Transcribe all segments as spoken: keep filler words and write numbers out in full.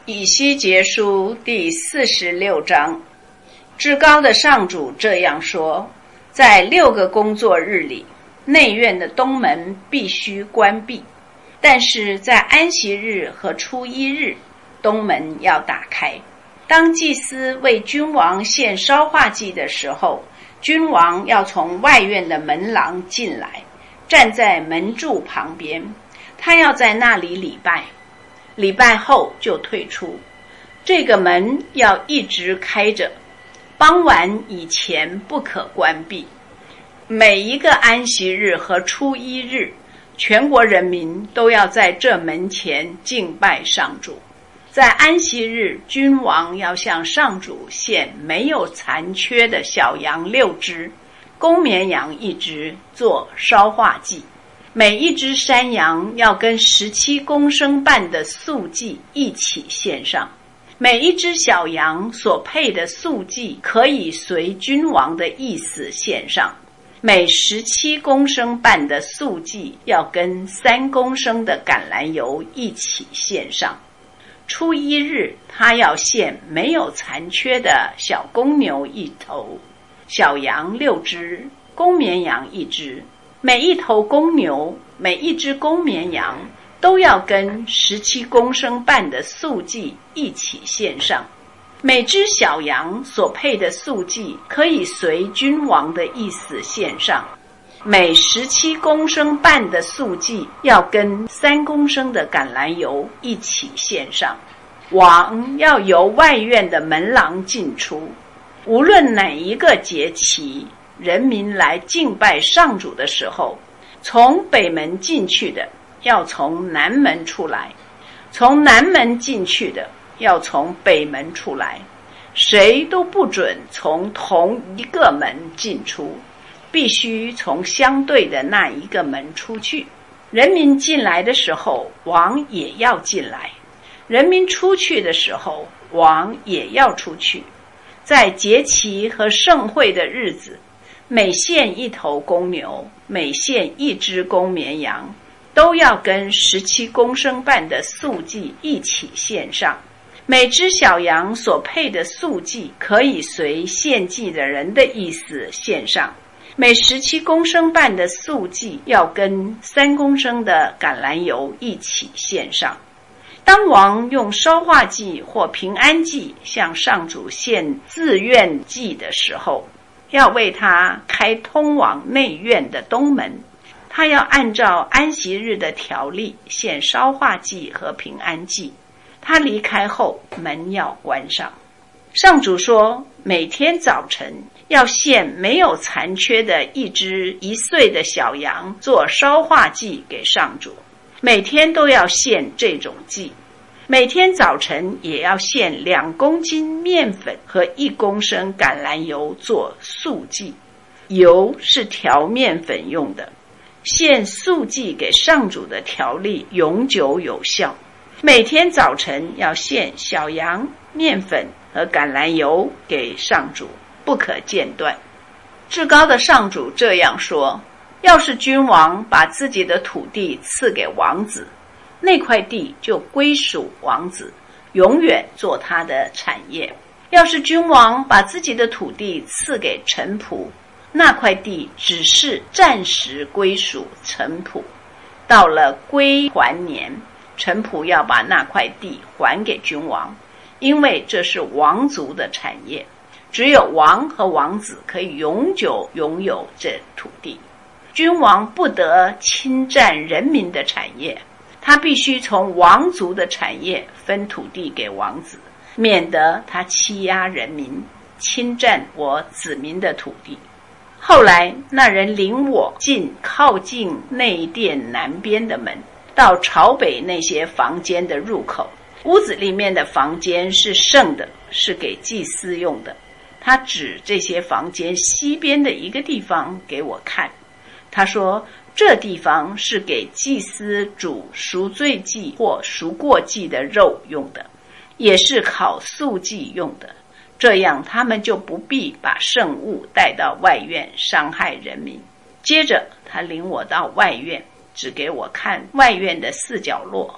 以西结书第四十六章，至高的上主这样说：在六个工作日里，内院的东门必须关闭，但是在安息日和初一日，东门要打开。当祭司为君王献烧化祭的时候，君王要从外院的门廊进来，站在门柱旁边，他要在那里礼拜，礼拜后就退出。这个门要一直开着，傍晚以前不可关闭。每一个安息日和初一日，全国人民都要在这门前敬拜上主。在安息日，君王要向上主献没有残缺的小羊六只，公绵羊一只，做烧化祭。每一只山羊要跟十七公升半的素祭一起献上。每一只小羊所配的素祭可以随君王的意思献上。每十七公升半的素祭要跟三公升的橄榄油一起献上。初一日，他要献没有残缺的小公牛一头，小羊六只，公绵羊一只。每一头公牛，每一只公绵羊都要跟十七公升半的素祭一起献上。每只小羊所配的素祭可以随君王的意思献上。每十七公升半的素祭要跟三公升的橄榄油一起献上。王要由外院的门廊进出。无论哪一个节期，人民来敬拜上主的时候，从北门进去的要从南门出来，从南门进去的要从北门出来，谁都不准从同一个门进出，必须从相对的那一个门出去。人民进来的时候，王也要进来；人民出去的时候，王也要出去。在节期和盛会的日子，每献一头公牛，每献一只公绵羊，都要跟十七公升半的素祭一起献上。每只小羊所配的素祭可以随献祭的人的意思献上。每十七公升半的素祭要跟三公升的橄榄油一起献上。当王用烧化祭或平安祭向上主献自愿祭的时候，要为他开通往内院的东门。他要按照安息日的条例献烧化祭和平安祭。他离开后，门要关上。上主说，每天早晨要献没有残缺的一只一岁的小羊做烧化祭给上主，每天都要献这种祭。每天早晨也要献两公斤面粉和一公升橄榄油做素祭，油是调面粉用的。献素祭给上主的条例永久有效。每天早晨要献小羊、面粉和橄榄油给上主，不可间断。至高的上主这样说：要是君王把自己的土地赐给王子，那块地就归属王子，永远做他的产业。要是君王把自己的土地赐给臣仆，那块地只是暂时归属臣仆，到了归还年，臣仆要把那块地还给君王，因为这是王族的产业，只有王和王子可以永久拥有这土地。君王不得侵占人民的产业，他必须从王族的产业分土地给王子，免得他欺压人民，侵占我子民的土地。后来那人领我进靠近内殿南边的门，到朝北那些房间的入口。屋子里面的房间是圣的，是给祭司用的。他指这些房间西边的一个地方给我看，他说，这地方是给祭司煮赎罪祭或赎过祭的肉用的，也是烤素祭用的，这样他们就不必把圣物带到外院伤害人民。接着他领我到外院，只给我看外院的四角落。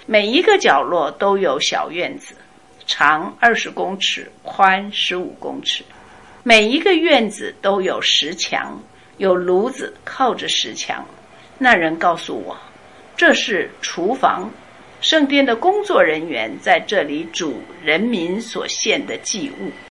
每一个角落都有小院子，长二十公尺，宽十五公尺。每一个院子都有石墙，有炉子靠着石墙。那人告诉我，这是厨房，圣殿的工作人员在这里煮人民所献的祭物。